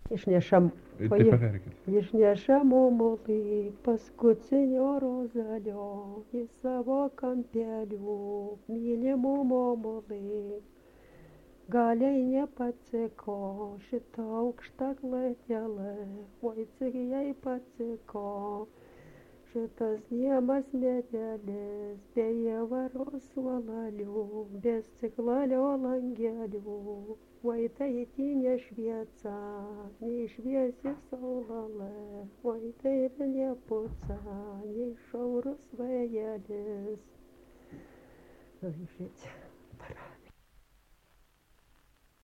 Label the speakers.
Speaker 1: Išnešam,
Speaker 2: Tai paverkit.
Speaker 1: išnešam omulį paskutinio rozalio į savo kampelių, mylimum omulį. Galiai nepatiko šita aukšta klaidelė, oi tik jai patiko. Šitas niemas medelis, be jėvaros suolalių, be stiklalio langelių, oi tai tinė šviesa, nei šviesi saulelė, oi tai ir nepuca, nei šaurus vėjelis. Žiūrėk.